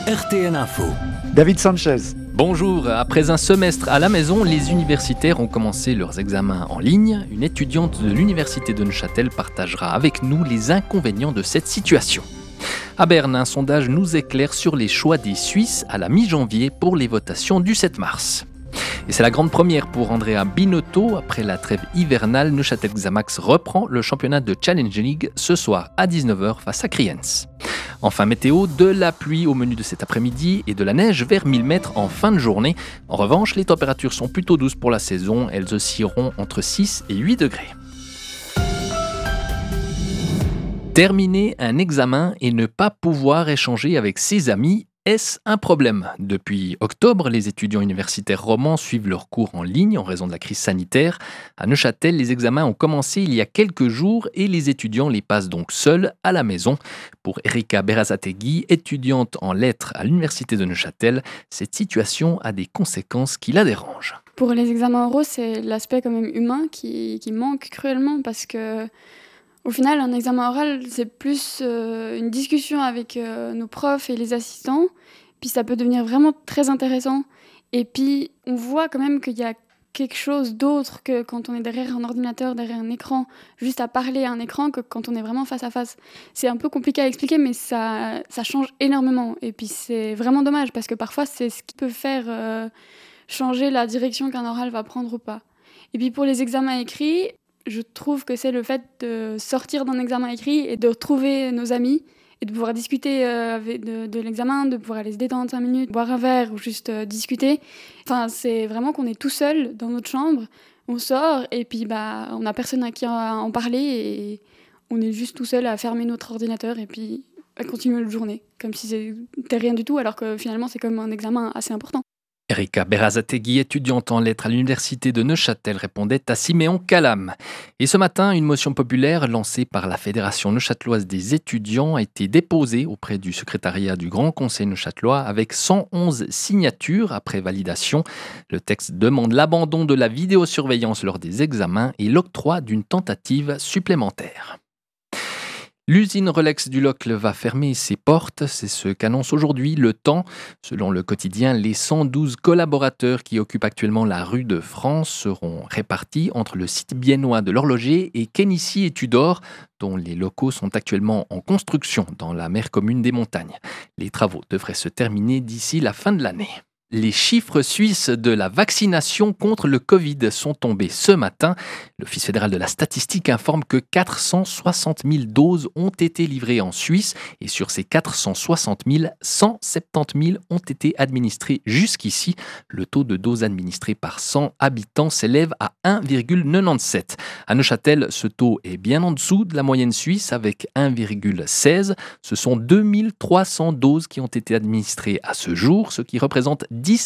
RTN Info. David Sanchez. Bonjour, après un semestre à la maison, les universitaires ont commencé leurs examens en ligne. Une étudiante de l'université de Neuchâtel partagera avec nous les inconvénients de cette situation. À Berne, un sondage nous éclaire sur les choix des Suisses à la mi-janvier pour les votations du 7 mars. Et c'est la grande première pour Andrea Binotto. Après la trêve hivernale, Neuchâtel Xamax reprend le championnat de Challenge League ce soir à 19h face à Kriens. Enfin, météo, de la pluie au menu de cet après-midi et de la neige vers 1000 mètres en fin de journée. En revanche, les températures sont plutôt douces pour la saison. Elles oscilleront entre 6 et 8 degrés. Terminer un examen et ne pas pouvoir échanger avec ses amis, est-ce un problème ? Depuis octobre, les étudiants universitaires romans suivent leurs cours en ligne en raison de la crise sanitaire. À Neuchâtel, les examens ont commencé il y a quelques jours et les étudiants les passent donc seuls à la maison. Pour Erika Berazategui, étudiante en lettres à l'université de Neuchâtel, cette situation a des conséquences qui la dérangent. Pour les examens oraux, c'est l'aspect quand même humain qui manque cruellement parce que au final, un examen oral, c'est plus une discussion avec nos profs et les assistants. Puis ça peut devenir vraiment très intéressant. Et puis, on voit quand même qu'il y a quelque chose d'autre que quand on est derrière un ordinateur, derrière un écran, juste à parler à un écran, que quand on est vraiment face à face. C'est un peu compliqué à expliquer, mais ça change énormément. Et puis, c'est vraiment dommage parce que parfois, c'est ce qui peut faire changer la direction qu'un oral va prendre ou pas. Et puis, pour les examens écrits, je trouve que c'est le fait de sortir d'un examen écrit et de retrouver nos amis et de pouvoir discuter de l'examen, de pouvoir aller se détendre 5 minutes, boire un verre ou juste discuter. Enfin, c'est vraiment qu'on est tout seul dans notre chambre, on sort et puis on n'a personne à qui en parler et on est juste tout seul à fermer notre ordinateur et puis à continuer notre journée, comme si c'était rien du tout alors que finalement c'est comme un examen assez important. Erika Berazategui, étudiante en lettres à l'université de Neuchâtel, répondait à Siméon Calam. Et ce matin, une motion populaire lancée par la Fédération neuchâteloise des étudiants a été déposée auprès du secrétariat du Grand Conseil neuchâtelois avec 111 signatures après validation. Le texte demande l'abandon de la vidéosurveillance lors des examens et l'octroi d'une tentative supplémentaire. L'usine Rolex du Locle va fermer ses portes, c'est ce qu'annonce aujourd'hui Le Temps. Selon le quotidien, les 112 collaborateurs qui occupent actuellement la rue de France seront répartis entre le site biennois de l'Horloger et Kennissi et Tudor, dont les locaux sont actuellement en construction dans la mère commune des Montagnes. Les travaux devraient se terminer d'ici la fin de l'année. Les chiffres suisses de la vaccination contre le Covid sont tombés ce matin. L'Office fédéral de la statistique informe que 460 000 doses ont été livrées en Suisse et sur ces 460 000, 170 000 ont été administrées jusqu'ici. Le taux de doses administrées par 100 habitants s'élève à 1,97. À Neuchâtel, ce taux est bien en dessous de la moyenne suisse avec 1,16. Ce sont 2300 doses qui ont été administrées à ce jour, ce qui représente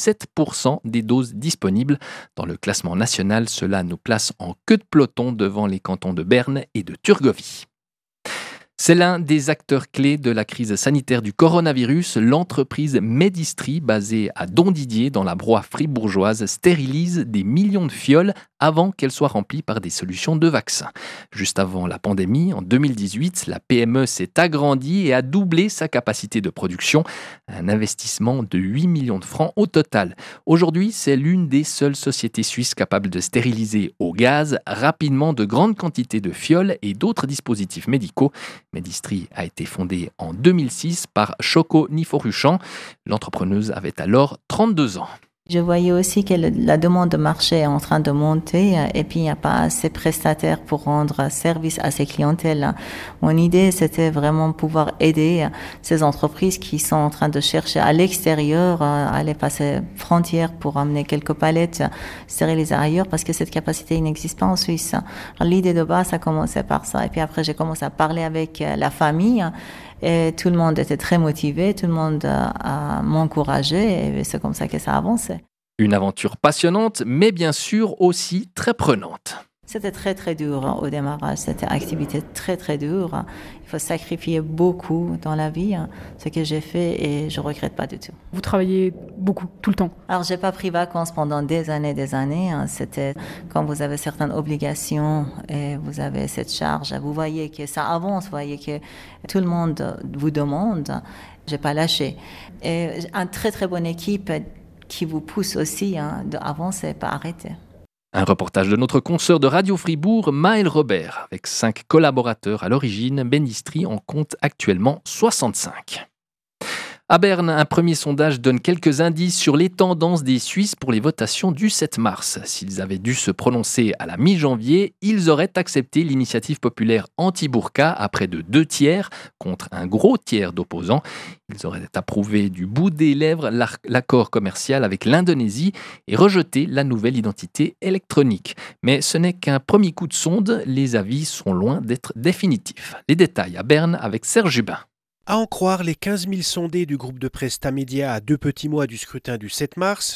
17% des doses disponibles. Dans le classement national, cela nous place en queue de peloton devant les cantons de Berne et de Thurgovie. C'est l'un des acteurs clés de la crise sanitaire du coronavirus. L'entreprise Medistri, basée à Dondidier, dans la broye fribourgeoise, stérilise des millions de fioles avant qu'elles soient remplies par des solutions de vaccins. Juste avant la pandémie, en 2018, la PME s'est agrandie et a doublé sa capacité de production. Un investissement de 8 millions de francs au total. Aujourd'hui, c'est l'une des seules sociétés suisses capables de stériliser au gaz rapidement de grandes quantités de fioles et d'autres dispositifs médicaux. Medistri a été fondée en 2006 par Choco Niforuchan. L'entrepreneuse avait alors 32 ans. Je voyais aussi que la demande de marché est en train de monter et puis il n'y a pas assez de prestataires pour rendre service à ces clientèles. Mon idée, c'était vraiment pouvoir aider ces entreprises qui sont en train de chercher à l'extérieur, aller passer frontières pour amener quelques palettes stérilisées ailleurs parce que cette capacité n'existe pas en Suisse. Alors, l'idée de base, ça a commencé par ça. Et puis après, j'ai commencé à parler avec la famille. Et tout le monde était très motivé, tout le monde a m'encouragé et c'est comme ça que ça a avancé. Une aventure passionnante, mais bien sûr aussi très prenante. C'était très très dur au démarrage, c'était une activité très très dure. Il faut sacrifier beaucoup dans la vie, ce que j'ai fait et je ne regrette pas du tout. Vous travaillez beaucoup, tout le temps? Alors j'ai pas pris vacances pendant des années. C'était quand vous avez certaines obligations et vous avez cette charge, vous voyez que ça avance, vous voyez que tout le monde vous demande. J'ai pas lâché. Et une très très bonne équipe qui vous pousse aussi d'avancer, pas arrêter. Un reportage de notre consoeur de Radio Fribourg, Maëlle Robert. Avec 5 collaborateurs à l'origine, Benistry en compte actuellement 65. À Berne, un premier sondage donne quelques indices sur les tendances des Suisses pour les votations du 7 mars. S'ils avaient dû se prononcer à la mi-janvier, ils auraient accepté l'initiative populaire anti-burqa à près de 2 tiers contre un gros tiers d'opposants. Ils auraient approuvé du bout des lèvres l'accord commercial avec l'Indonésie et rejeté la nouvelle identité électronique. Mais ce n'est qu'un premier coup de sonde, les avis sont loin d'être définitifs. Les détails à Berne avec Serge Jubin. À en croire les 15 000 sondés du groupe de presse Tamedia à 2 petits mois du scrutin du 7 mars,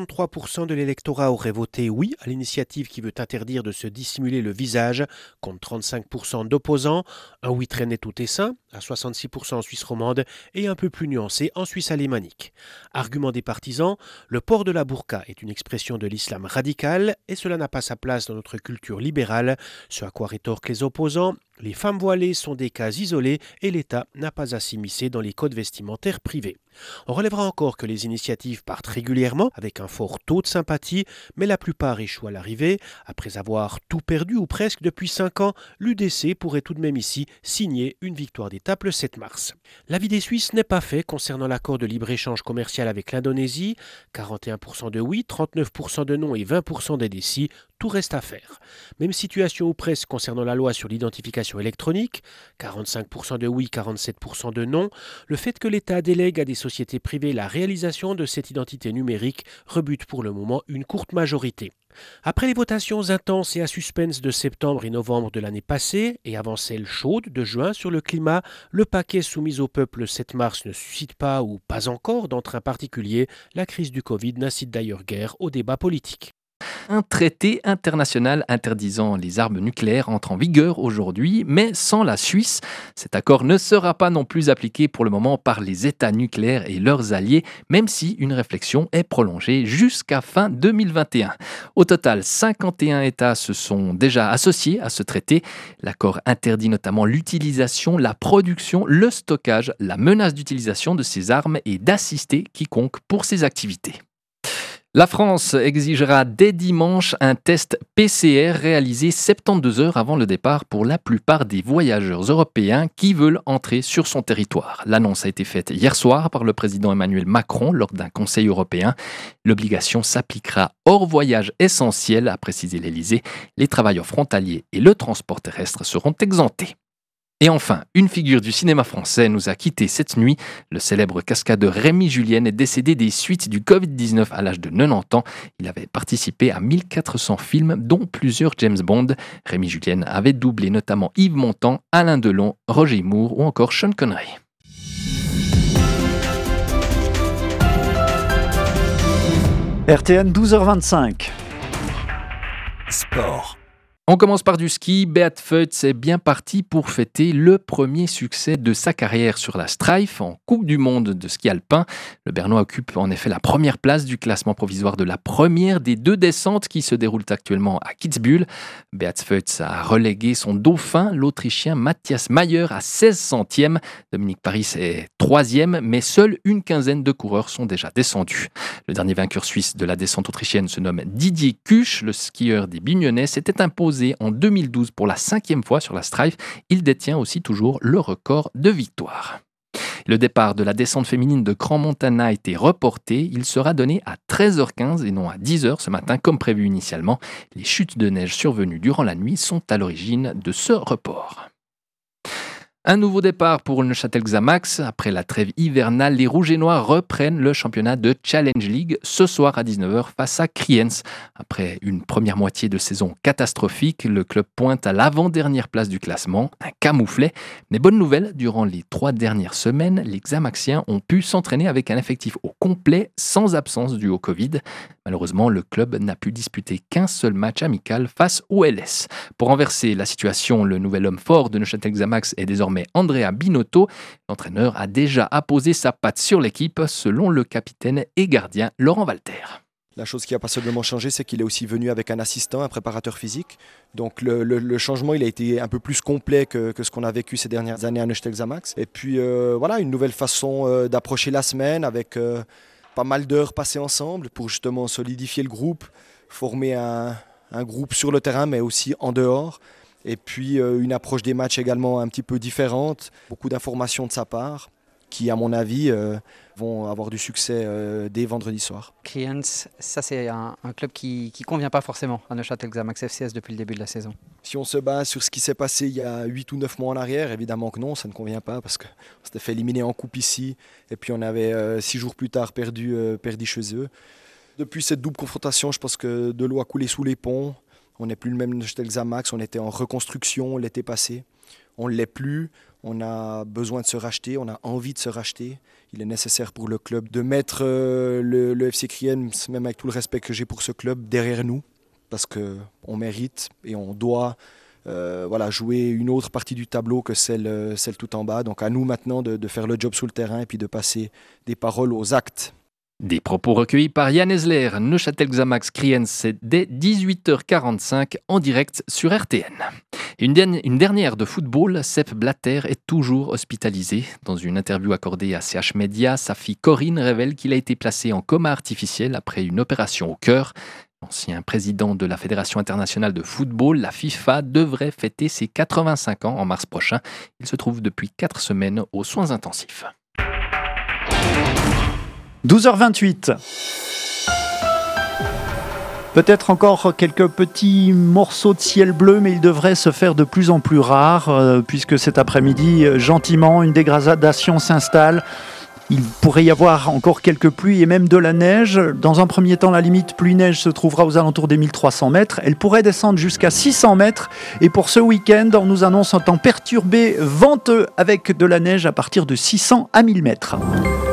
63% de l'électorat aurait voté oui à l'initiative qui veut interdire de se dissimuler le visage, contre 35% d'opposants. Un oui très net ou tessin, à 66% en Suisse romande et un peu plus nuancé en Suisse alémanique. Argument des partisans, le port de la burqa est une expression de l'islam radical et cela n'a pas sa place dans notre culture libérale, ce à quoi rétorquent les opposants. Les femmes voilées sont des cas isolés et l'État n'a pas à s'immiscer dans les codes vestimentaires privés. On relèvera encore que les initiatives partent régulièrement avec un fort taux de sympathie, mais la plupart échouent à l'arrivée. Après avoir tout perdu ou presque depuis 5 ans, l'UDC pourrait tout de même ici signer une victoire d'étape le 7 mars. L'avis des Suisses n'est pas fait concernant l'accord de libre-échange commercial avec l'Indonésie. 41% de oui, 39% de non et 20% des décis. Tout reste à faire. Même situation ou presque concernant la loi sur l'identification électronique, 45% de oui, 47% de non. Le fait que l'État délègue à des sociétés privées la réalisation de cette identité numérique rebute pour le moment une courte majorité. Après les votations intenses et à suspense de septembre et novembre de l'année passée, et avant celle chaude de juin sur le climat, le paquet soumis au peuple le 7 mars ne suscite pas ou pas encore d'entrain particulier. La crise du Covid n'incite d'ailleurs guère au débat politique. Un traité international interdisant les armes nucléaires entre en vigueur aujourd'hui, mais sans la Suisse. Cet accord ne sera pas non plus appliqué pour le moment par les États nucléaires et leurs alliés, même si une réflexion est prolongée jusqu'à fin 2021. Au total, 51 États se sont déjà associés à ce traité. L'accord interdit notamment l'utilisation, la production, le stockage, la menace d'utilisation de ces armes et d'assister quiconque pour ces activités. La France exigera dès dimanche un test PCR réalisé 72 heures avant le départ pour la plupart des voyageurs européens qui veulent entrer sur son territoire. L'annonce a été faite hier soir par le président Emmanuel Macron lors d'un conseil européen. L'obligation s'appliquera hors voyage essentiel, a précisé l'Élysée. Les travailleurs frontaliers et le transport terrestre seront exemptés. Et enfin, une figure du cinéma français nous a quittés cette nuit. Le célèbre cascadeur Rémi Julien est décédé des suites du Covid-19 à l'âge de 90 ans. Il avait participé à 1400 films, dont plusieurs James Bond. Rémi Julien avait doublé notamment Yves Montand, Alain Delon, Roger Moore ou encore Sean Connery. RTN 12h25. Sport. On commence par du ski. Beat Feuz est bien parti pour fêter le premier succès de sa carrière sur la Strife en Coupe du Monde de ski alpin. Le Bernois occupe en effet la première place du classement provisoire de la première des 2 descentes qui se déroulent actuellement à Kitzbühel. Beat Feuz a relégué son dauphin, l'Autrichien Matthias Mayer, à 16 centièmes. Dominique Paris est 3e, mais seule une quinzaine de coureurs sont déjà descendus. Le dernier vainqueur suisse de la descente autrichienne se nomme Didier Kusch. Le skieur des Bignonnais s'était imposé en 2012 pour la 5e fois sur la Strife. Il détient aussi toujours le record de victoire. Le départ de la descente féminine de Grand Montana a été reporté. Il sera donné à 13h15 et non à 10h ce matin comme prévu initialement. Les chutes de neige survenues durant la nuit sont à l'origine de ce report. Un nouveau départ pour le Neuchâtel Xamax. Après la trêve hivernale, les Rouges et Noirs reprennent le championnat de Challenge League ce soir à 19h face à Kriens. Après une première moitié de saison catastrophique, le club pointe à l'avant-dernière place du classement, un camouflet. Mais bonne nouvelle, durant les 3 dernières semaines, les Xamaxiens ont pu s'entraîner avec un effectif au complet sans absence due au Covid. Malheureusement, le club n'a pu disputer qu'un seul match amical face au LS. Pour renverser la situation, le nouvel homme fort de Neuchâtel Xamax est désormais Andrea Binotto. L'entraîneur a déjà apposé sa patte sur l'équipe, selon le capitaine et gardien Laurent Walter. La chose qui a passablement changé, c'est qu'il est aussi venu avec un assistant, un préparateur physique. Donc le changement, il a été un peu plus complet que ce qu'on a vécu ces dernières années à Neuchâtel Xamax. Et puis voilà, une nouvelle façon d'approcher la semaine avec pas mal d'heures passées ensemble pour justement solidifier le groupe, former un groupe sur le terrain mais aussi en dehors. Et puis une approche des matchs également un petit peu différente, beaucoup d'informations de sa part qui, à mon avis, vont avoir du succès dès vendredi soir. Kriens, ça c'est un club qui ne convient pas forcément à Neuchâtel Xamax FCS depuis le début de la saison. Si on se base sur ce qui s'est passé il y a 8 ou 9 mois en arrière, évidemment que non, ça ne convient pas parce qu'on s'était fait éliminer en coupe ici et puis on avait 6 jours plus tard perdu chez eux. Depuis cette double confrontation, je pense que de l'eau a coulé sous les ponts. On n'est plus le même Neuchâtel Xamax, on était en reconstruction l'été passé. On ne l'est plus, on a besoin de se racheter, on a envie de se racheter. Il est nécessaire pour le club de mettre le FC Kriens, même avec tout le respect que j'ai pour ce club, derrière nous. Parce qu'on mérite et on doit jouer une autre partie du tableau que celle tout en bas. Donc à nous maintenant de faire le job sous le terrain et puis de passer des paroles aux actes. Des propos recueillis par Yann Esler, Neuchâtel Xamax Kriens, c'est dès 18h45 en direct sur RTN. Une dernière de football, Sepp Blatter est toujours hospitalisé. Dans une interview accordée à CH Media, sa fille Corinne révèle qu'il a été placé en coma artificiel après une opération au cœur. L'ancien président de la Fédération internationale de football, la FIFA, devrait fêter ses 85 ans en mars prochain. Il se trouve depuis 4 semaines aux soins intensifs. 12h28. Peut-être encore quelques petits morceaux de ciel bleu, mais ils devraient se faire de plus en plus rares, puisque cet après-midi, gentiment, une dégradation s'installe. Il pourrait y avoir encore quelques pluies et même de la neige. Dans un premier temps, la limite pluie-neige se trouvera aux alentours des 1300 mètres. Elle pourrait descendre jusqu'à 600 mètres. Et pour ce week-end, on nous annonce un temps perturbé, venteux, avec de la neige à partir de 600 à 1000 mètres.